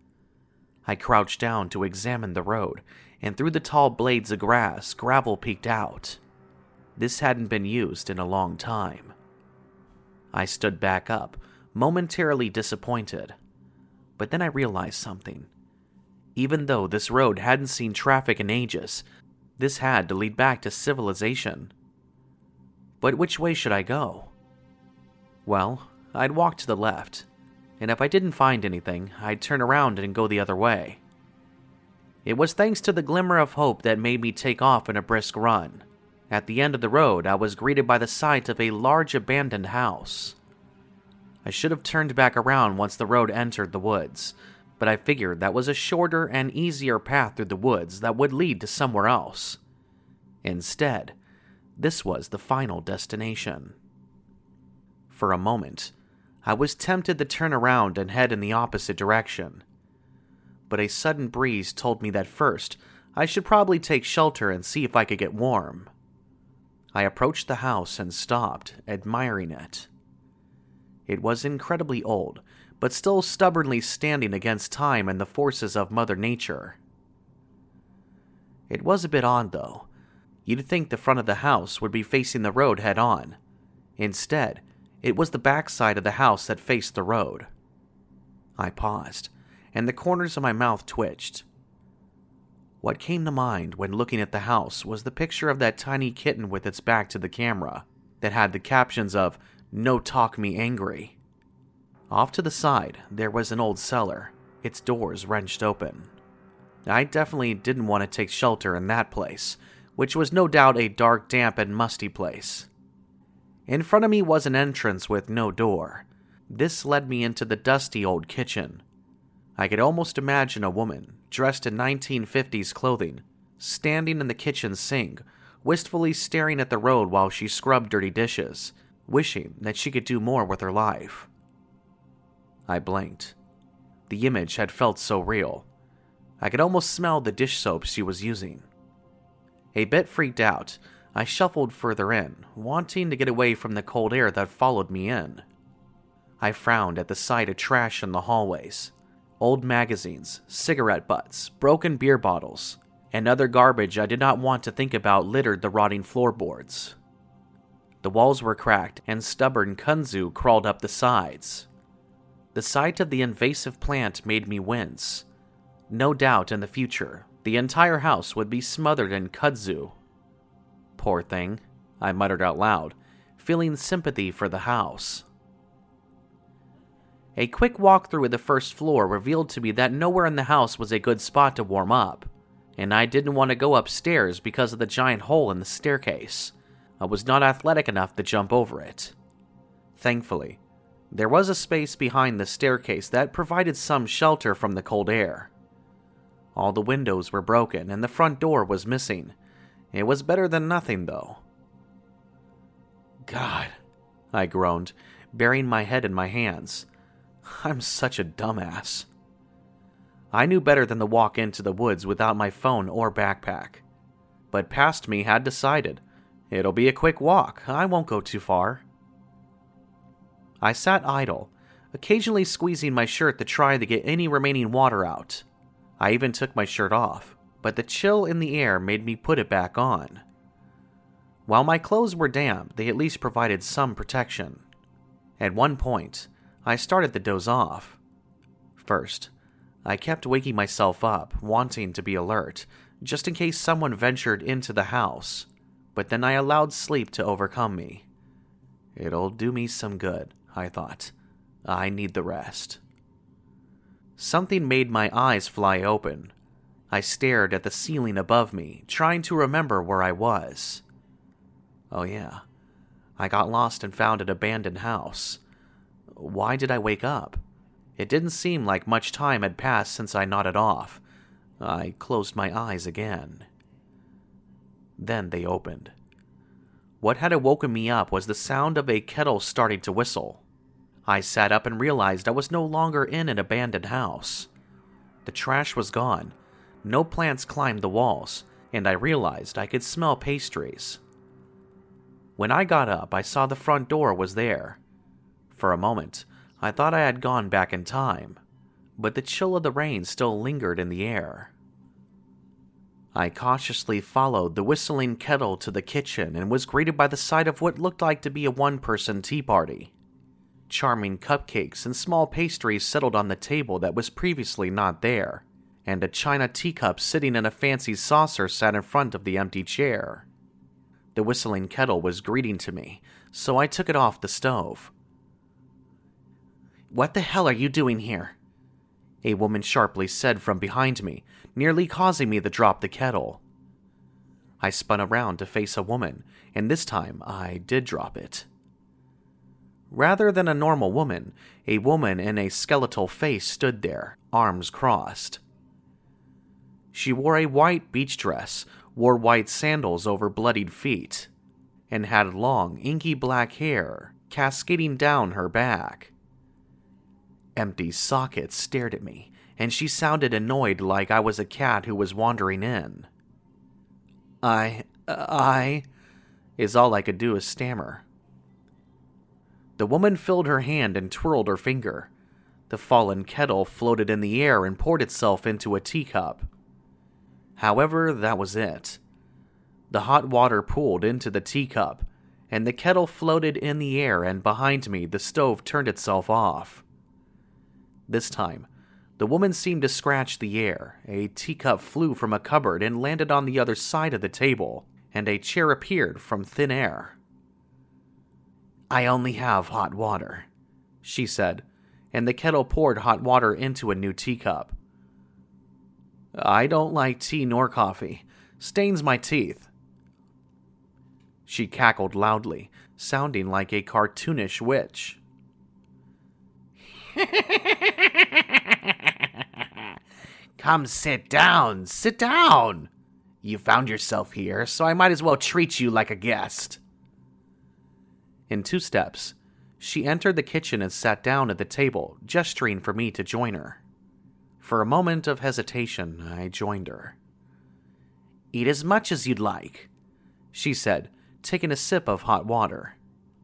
Speaker 1: I crouched down to examine the road, and through the tall blades of grass, gravel peeked out. This hadn't been used in a long time. I stood back up, momentarily disappointed. But then I realized something. Even though this road hadn't seen traffic in ages, this had to lead back to civilization. But which way should I go? Well, I'd walk to the left, and if I didn't find anything, I'd turn around and go the other way. It was thanks to the glimmer of hope that made me take off in a brisk run. At the end of the road, I was greeted by the sight of a large abandoned house. I should have turned back around once the road entered the woods, but I figured that was a shorter and easier path through the woods that would lead to somewhere else. Instead, this was the final destination. For a moment, I was tempted to turn around and head in the opposite direction, but a sudden breeze told me that first I should probably take shelter and see if I could get warm. I approached the house and stopped, admiring it. It was incredibly old, but still stubbornly standing against time and the forces of Mother Nature. It was a bit odd, though. You'd think the front of the house would be facing the road head-on. Instead, it was the backside of the house that faced the road. I paused, and the corners of my mouth twitched. What came to mind when looking at the house was the picture of that tiny kitten with its back to the camera that had the captions of, "No talk me angry." Off to the side, there was an old cellar, its doors wrenched open. I definitely didn't want to take shelter in that place, which was no doubt a dark, damp, and musty place. In front of me was an entrance with no door. This led me into the dusty old kitchen. I could almost imagine a woman, dressed in 1950s clothing, standing in the kitchen sink, wistfully staring at the road while she scrubbed dirty dishes, wishing that she could do more with her life. I blinked. The image had felt so real. I could almost smell the dish soap she was using. A bit freaked out, I shuffled further in, wanting to get away from the cold air that followed me in. I frowned at the sight of trash in the hallways. Old magazines, cigarette butts, broken beer bottles, and other garbage I did not want to think about littered the rotting floorboards. The walls were cracked, and stubborn kudzu crawled up the sides. The sight of the invasive plant made me wince. No doubt in the future, the entire house would be smothered in kudzu. Poor thing, I muttered out loud, feeling sympathy for the house. A quick walk through the first floor revealed to me that nowhere in the house was a good spot to warm up, and I didn't want to go upstairs because of the giant hole in the staircase. I was not athletic enough to jump over it. Thankfully, there was a space behind the staircase that provided some shelter from the cold air. All the windows were broken and the front door was missing. It was better than nothing, though. God, I groaned, burying my head in my hands. I'm such a dumbass. I knew better than to walk into the woods without my phone or backpack. But past me had decided, it'll be a quick walk, I won't go too far. I sat idle, occasionally squeezing my shirt to try to get any remaining water out. I even took my shirt off, but the chill in the air made me put it back on. While my clothes were damp, they at least provided some protection. At one point, I started to doze off. First, I kept waking myself up, wanting to be alert, just in case someone ventured into the house, but then I allowed sleep to overcome me. It'll do me some good, I thought. I need the rest. Something made my eyes fly open. I stared at the ceiling above me, trying to remember where I was. Oh yeah, I got lost and found an abandoned house. Why did I wake up? It didn't seem like much time had passed since I nodded off. I closed my eyes again. Then they opened. What had woken me up was the sound of a kettle starting to whistle. I sat up and realized I was no longer in an abandoned house. The trash was gone, no plants climbed the walls, and I realized I could smell pastries. When I got up, I saw the front door was there. For a moment, I thought I had gone back in time, but the chill of the rain still lingered in the air. I cautiously followed the whistling kettle to the kitchen and was greeted by the sight of what looked like to be a one-person tea party. Charming cupcakes and small pastries settled on the table that was previously not there, and a china teacup sitting in a fancy saucer sat in front of the empty chair. The whistling kettle was greeting to me, so I took it off the stove. "What the hell are you doing here?" a woman sharply said from behind me, nearly causing me to drop the kettle. I spun around to face a woman, and this time I did drop it. Rather than a normal woman, a woman in a skeletal face stood there, arms crossed. She wore a white beach dress, wore white sandals over bloodied feet, and had long, inky black hair cascading down her back. Empty sockets stared at me, and she sounded annoyed like I was a cat who was wandering in. I is all I could do is stammer. The woman filled her hand and twirled her finger. The fallen kettle floated in the air and poured itself into a teacup. However, that was it. The hot water pooled into the teacup, and the kettle floated in the air, and behind me the stove turned itself off. This time, the woman seemed to scratch the air. A teacup flew from a cupboard and landed on the other side of the table, and a chair appeared from thin air. "I only have hot water," she said, and the kettle poured hot water into a new teacup. "I don't like tea nor coffee. Stains my teeth." She cackled loudly, sounding like a cartoonish witch. "Come sit down, sit down. You found yourself here, so I might as well treat you like a guest." In 2 steps, she entered the kitchen and sat down at the table, gesturing for me to join her. For a moment of hesitation, I joined her. "Eat as much as you'd like," she said, taking a sip of hot water.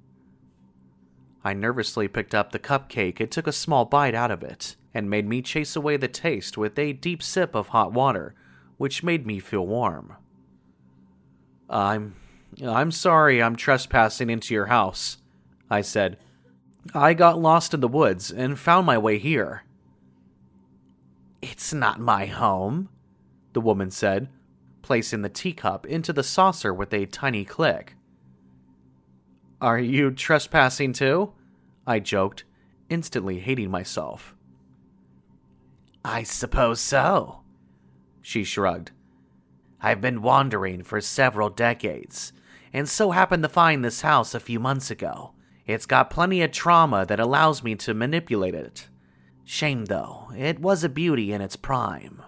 Speaker 1: I nervously picked up the cupcake and took a small bite out of it, and made me chase away the taste with a deep sip of hot water, which made me feel warm. I'm sorry I'm trespassing into your house," I said. "I got lost in the woods and found my way here." "It's not my home," the woman said, placing the teacup into the saucer with a tiny click. "Are you trespassing too?" I joked, instantly hating myself. "I suppose so," she shrugged. "I've been wandering for several decades, and so happened to find this house a few months ago. It's got plenty of trauma that allows me to manipulate it. Shame, though, it was a beauty in its prime."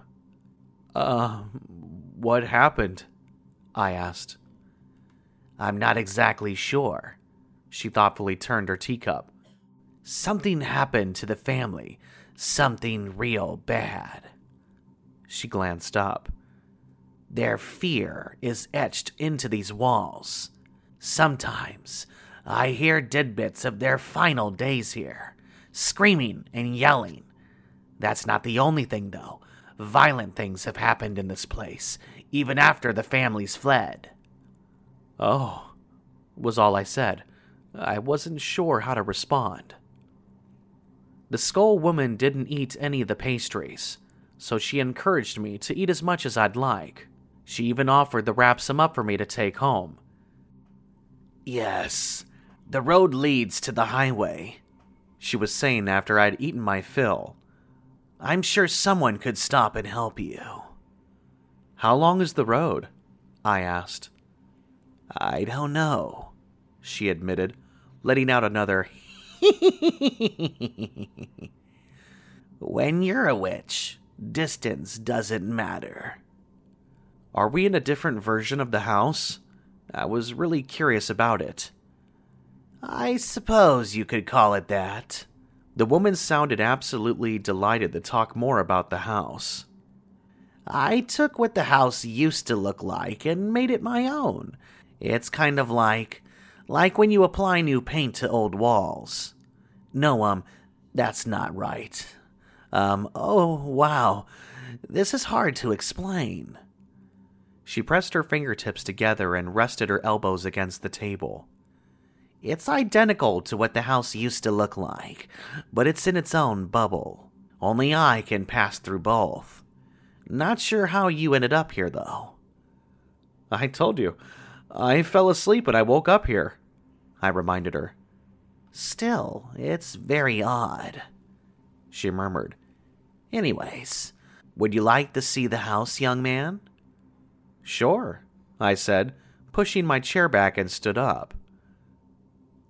Speaker 1: What happened?" I asked. "I'm not exactly sure." She thoughtfully turned her teacup. "Something happened to the family. Something real bad." She glanced up. "Their fear is etched into these walls. Sometimes I hear tidbits of their final days here, screaming and yelling. That's not the only thing, though. Violent things have happened in this place, even after the families fled." "Oh," was all I said. I wasn't sure how to respond. The skull woman didn't eat any of the pastries, so she encouraged me to eat as much as I'd like. She even offered to wrap some up for me to take home. "Yes, the road leads to the highway," she was saying after I'd eaten my fill. "I'm sure someone could stop and help you." "How long is the road?" I asked. "I don't know," she admitted, letting out another "When you're a witch, distance doesn't matter." "Are we in a different version of the house?" I was really curious about it. "I suppose you could call it that." The woman sounded absolutely delighted to talk more about the house. "I took what the house used to look like and made it my own. It's kind of like when you apply new paint to old walls. No, that's not right. Oh, wow. This is hard to explain." She pressed her fingertips together and rested her elbows against the table. "It's identical to what the house used to look like, but it's in its own bubble. Only I can pass through both. Not sure how you ended up here, though." "I told you. I fell asleep and I woke up here," I reminded her. "Still, it's very odd," she murmured. "Anyways, would you like to see the house, young man?" "Sure," I said, pushing my chair back and stood up.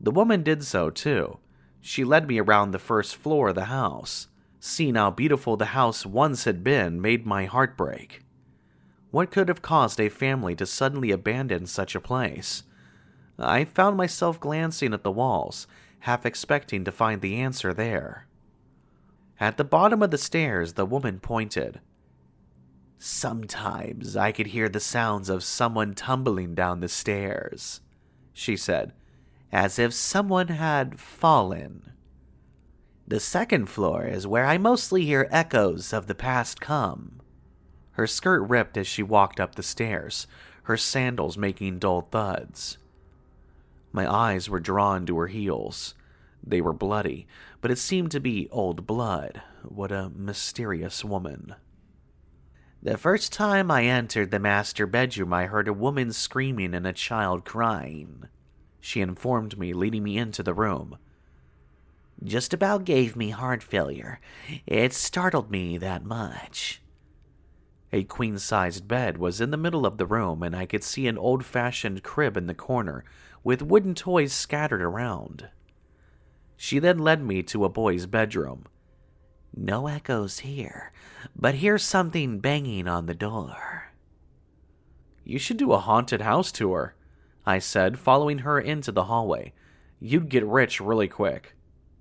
Speaker 1: The woman did so too. She led me around the first floor of the house. Seeing how beautiful the house once had been made my heart break. What could have caused a family to suddenly abandon such a place? I found myself glancing at the walls, half expecting to find the answer there. At the bottom of the stairs, the woman pointed. "Sometimes I could hear the sounds of someone tumbling down the stairs," she said, "as if someone had fallen. The second floor is where I mostly hear echoes of the past come." Her skirt ripped as she walked up the stairs, her sandals making dull thuds. My eyes were drawn to her heels. They were bloody, but it seemed to be old blood. What a mysterious woman. "The first time I entered the master bedroom, I heard a woman screaming and a child crying," she informed me, leading me into the room. "Just about gave me heart failure. It startled me that much." A queen-sized bed was in the middle of the room, and I could see an old-fashioned crib in the corner, with wooden toys scattered around. She then led me to a boy's bedroom. "No echoes here, but here's something banging on the door." "You should do a haunted house tour," I said, following her into the hallway. "You'd get rich really quick."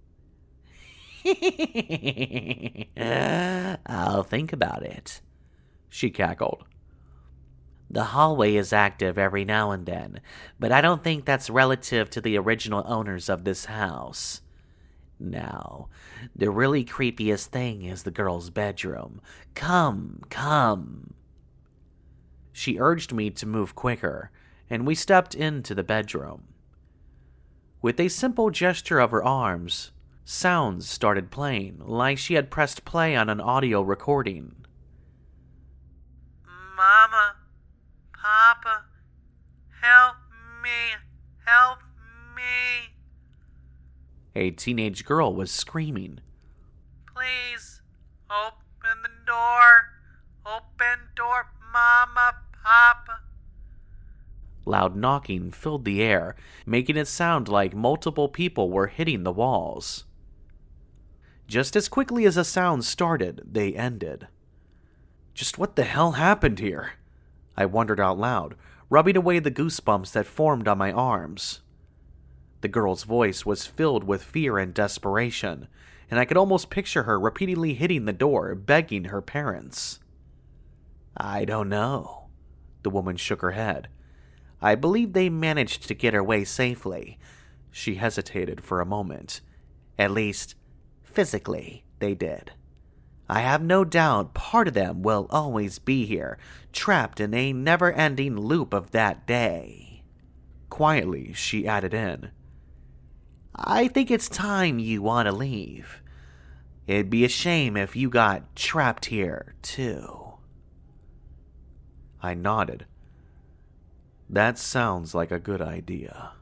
Speaker 3: "I'll think about it," she cackled. "The hallway is active every now and then, but I don't think that's relative to the original owners of this house. Now, the really creepiest thing is the girl's bedroom. Come, come."
Speaker 1: She urged me to move quicker, and we stepped into the bedroom. With a simple gesture of her arms, sounds started playing, like she had pressed play on an audio recording.
Speaker 4: "Mama, Papa, help me, help me."
Speaker 1: A teenage girl was screaming.
Speaker 4: "Please, open the door. Open door, Mama, Papa."
Speaker 1: Loud knocking filled the air, making it sound like multiple people were hitting the walls. Just as quickly as the sounds started, they ended. Just what the hell happened here? I wondered out loud, rubbing away the goosebumps that formed on my arms. The girl's voice was filled with fear and desperation, and I could almost picture her repeatedly hitting the door, begging her parents.
Speaker 3: "I don't know."
Speaker 1: The woman shook her head.
Speaker 3: "I believe they managed to get away safely."
Speaker 1: She hesitated for a moment.
Speaker 3: "At least, physically, they did. I have no doubt part of them will always be here, trapped in a never-ending loop of that day."
Speaker 1: Quietly, she added in,
Speaker 3: "I think it's time you want to leave. It'd be a shame if you got trapped here, too."
Speaker 1: I nodded. That sounds like a good idea.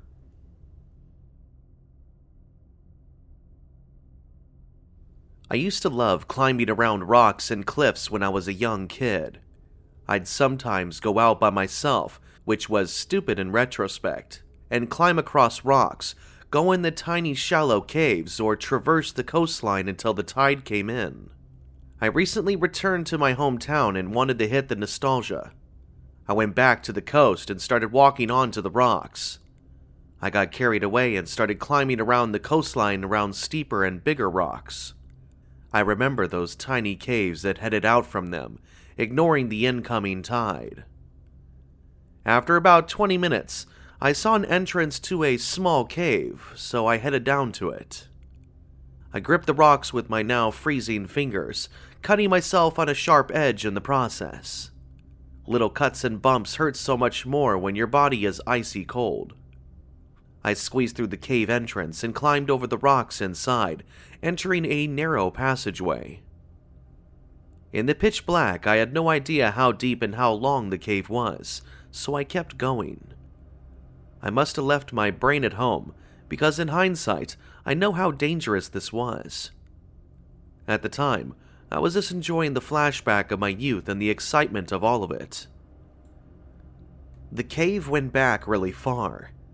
Speaker 1: I used to love climbing around rocks and cliffs when I was a young kid. I'd sometimes go out by myself, which was stupid in retrospect, and climb across rocks, go in the tiny shallow caves, or traverse the coastline until the tide came in. I recently returned to my hometown and wanted to hit the nostalgia. I went back to the coast and started walking onto the rocks. I got carried away and started climbing around the coastline around steeper and bigger rocks. I remember those tiny caves that headed out from them, ignoring the incoming tide. After about 20 minutes, I saw an entrance to a small cave, so I headed down to it. I gripped the rocks with my now freezing fingers, cutting myself on a sharp edge in the process. Little cuts and bumps hurt so much more when your body is icy cold. I squeezed through the cave entrance and climbed over the rocks inside, entering a narrow passageway. In the pitch black, I had no idea how deep and how long the cave was, so I kept going. I must have left my brain at home, because in hindsight, I know how dangerous this was. At the time, I was just enjoying the flashback of my youth and the excitement of all of it. The cave went back really far.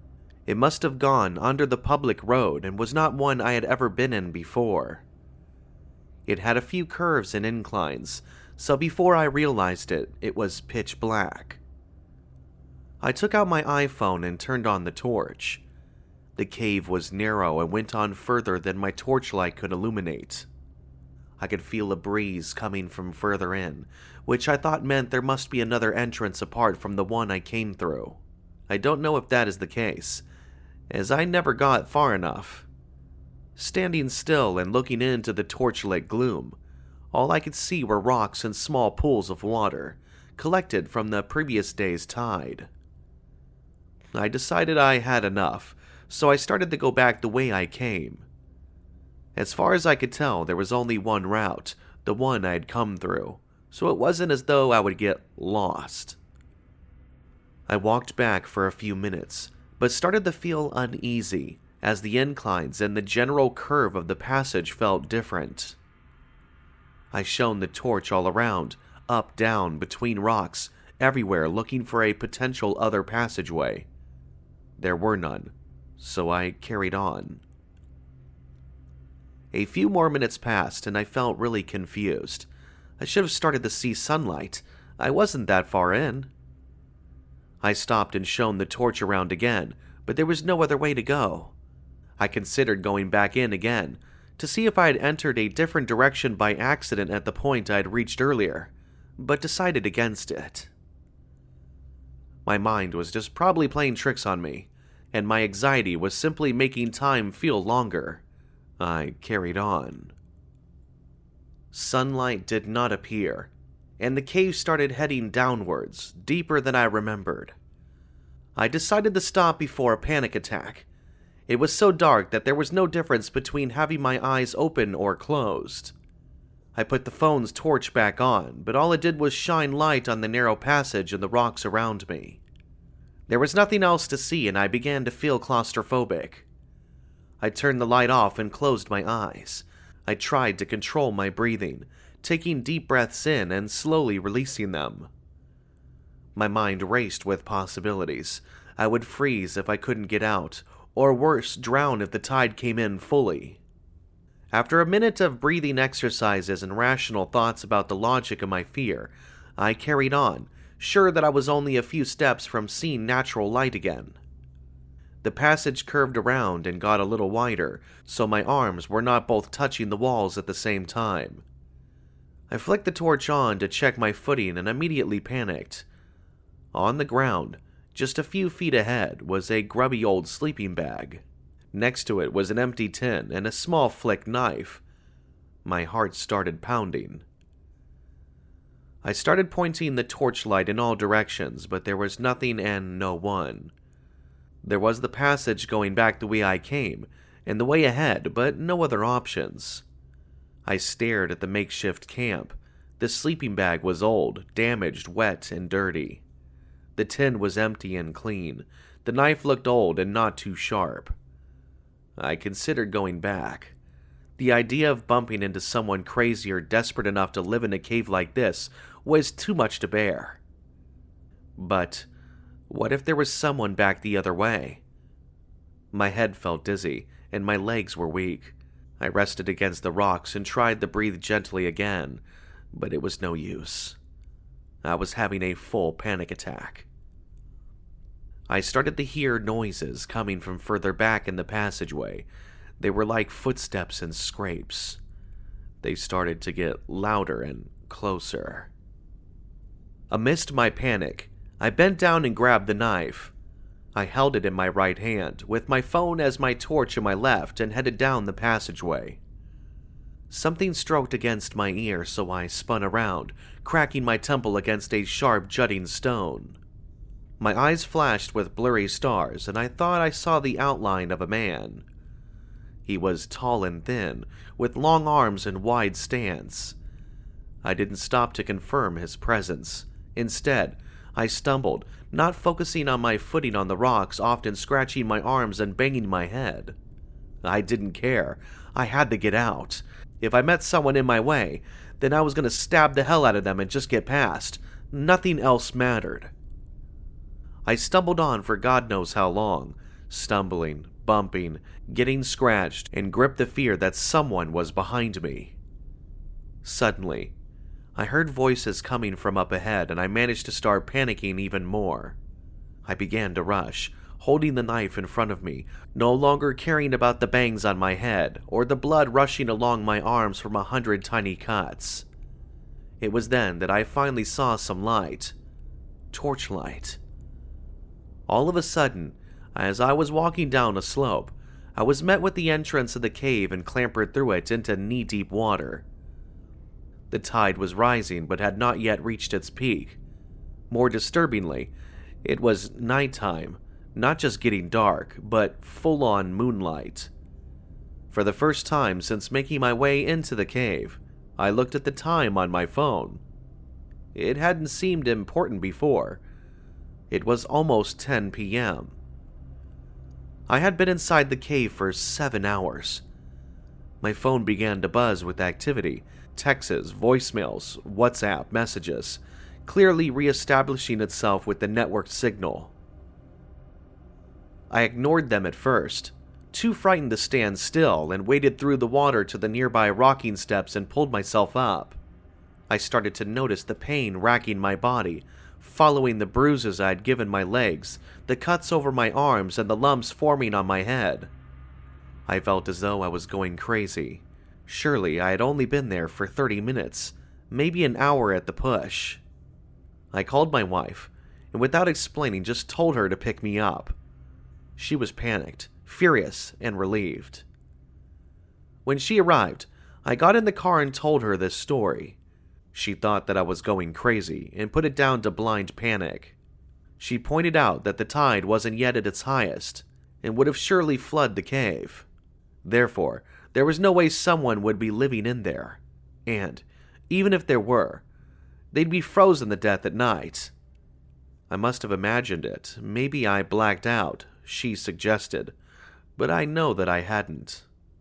Speaker 1: It must have gone under the public road and was not one I had ever been in before. It had a few curves and inclines, so before I realized it, it was pitch black. I took out my iPhone and turned on the torch. The cave was narrow and went on further than my torchlight could illuminate. I could feel a breeze coming from further in, which I thought meant there must be another entrance apart from the one I came through. I don't know if that is the case, as I never got far enough. Standing still and looking into the torchlit gloom, all I could see were rocks and small pools of water, collected from the previous day's tide. I decided I had enough, so I started to go back the way I came. As far as I could tell, there was only one route, the one I had come through, so it wasn't as though I would get lost. I walked back for a few minutes, but started to feel uneasy, as the inclines and the general curve of the passage felt different. I shone the torch all around, up, down, between rocks, everywhere looking for a potential other passageway. There were none, so I carried on. A few more minutes passed and I felt really confused. I should have started to see sunlight. I wasn't that far in. I stopped and shone the torch around again, but there was no other way to go. I considered going back in again, to see if I had entered a different direction by accident at the point I had reached earlier, but decided against it. My mind was just probably playing tricks on me, and my anxiety was simply making time feel longer. I carried on. Sunlight did not appear, and the cave started heading downwards, deeper than I remembered. I decided to stop before a panic attack. It was so dark that there was no difference between having my eyes open or closed. I put the phone's torch back on, but all it did was shine light on the narrow passage and the rocks around me. There was nothing else to see, and I began to feel claustrophobic. I turned the light off and closed my eyes. I tried to control my breathing, taking deep breaths in and slowly releasing them. My mind raced with possibilities. I would freeze if I couldn't get out, or worse, drown if the tide came in fully. After a minute of breathing exercises and rational thoughts about the logic of my fear, I carried on, sure that I was only a few steps from seeing natural light again. The passage curved around and got a little wider, so my arms were not both touching the walls at the same time. I flicked the torch on to check my footing and immediately panicked. On the ground, just a few feet ahead, was a grubby old sleeping bag. Next to it was an empty tin and a small flick knife. My heart started pounding. I started pointing the torchlight in all directions, but there was nothing and no one. There was the passage going back the way I came, and the way ahead, but no other options. I stared at the makeshift camp. The sleeping bag was old, damaged, wet, and dirty. The tin was empty and clean. The knife looked old and not too sharp. I considered going back. The idea of bumping into someone crazy or desperate enough to live in a cave like this was too much to bear. But what if there was someone back the other way? My head felt dizzy, and my legs were weak. I rested against the rocks and tried to breathe gently again, but it was no use. I was having a full panic attack. I started to hear noises coming from further back in the passageway. They were like footsteps and scrapes. They started to get louder and closer. Amidst my panic, I bent down and grabbed the knife. I held it in my right hand, with my phone as my torch in my left, and headed down the passageway. Something stroked against my ear, so I spun around, cracking my temple against a sharp jutting stone. My eyes flashed with blurry stars, and I thought I saw the outline of a man. He was tall and thin, with long arms and wide stance. I didn't stop to confirm his presence. Instead, I stumbled, not focusing on my footing on the rocks, often scratching my arms and banging my head. I didn't care. I had to get out. If I met someone in my way, then I was going to stab the hell out of them and just get past. Nothing else mattered. I stumbled on for God knows how long, stumbling, bumping, getting scratched, and gripped the fear that someone was behind me. Suddenly, I heard voices coming from up ahead, and I managed to start panicking even more. I began to rush, holding the knife in front of me, no longer caring about the bangs on my head or the blood rushing along my arms from 100 tiny cuts. It was then that I finally saw some light. Torchlight. All of a sudden, as I was walking down a slope, I was met with the entrance of the cave and clambered through it into knee-deep water. The tide was rising but had not yet reached its peak. More disturbingly, it was nighttime, not just getting dark, but full-on moonlight. For the first time since making my way into the cave, I looked at the time on my phone. It hadn't seemed important before. It was almost 10 p.m. I had been inside the cave for 7 hours. My phone began to buzz with activity, texts, voicemails, WhatsApp messages, clearly re-establishing itself with the network signal. I ignored them at first, too frightened to stand still, and waded through the water to the nearby rocking steps and pulled myself up. I started to notice the pain racking my body, following the bruises I had given my legs, the cuts over my arms, and the lumps forming on my head. I felt as though I was going crazy. Surely I had only been there for 30 minutes, maybe an hour at the push. I called my wife, and without explaining just told her to pick me up. She was panicked, furious, and relieved. When she arrived, I got in the car and told her this story. She thought that I was going crazy and put it down to blind panic. She pointed out that the tide wasn't yet at its highest and would have surely flooded the cave. Therefore, there was no way someone would be living in there. And, even if there were, they'd be frozen to death at night. I must have imagined it. Maybe I blacked out, she suggested, but I know that I hadn't.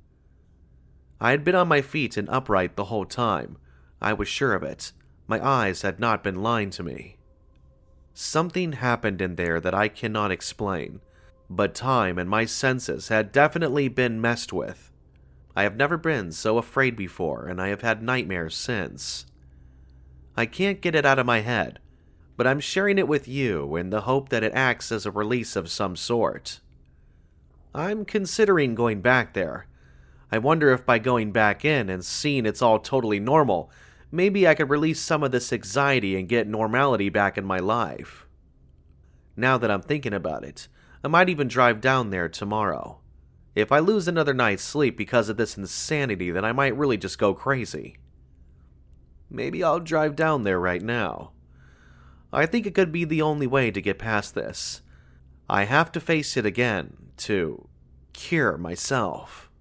Speaker 1: I had been on my feet and upright the whole time. I was sure of it. My eyes had not been lying to me. Something happened in there that I cannot explain, but time and my senses had definitely been messed with. I have never been so afraid before, and I have had nightmares since. I can't get it out of my head, but I'm sharing it with you in the hope that it acts as a release of some sort. I'm considering going back there. I wonder if by going back in and seeing it's all totally normal, maybe I could release some of this anxiety and get normality back in my life. Now that I'm thinking about it, I might even drive down there tomorrow. If I lose another night's sleep because of this insanity, then I might really just go crazy. Maybe I'll drive down there right now. I think it could be the only way to get past this. I have to face it again to cure myself.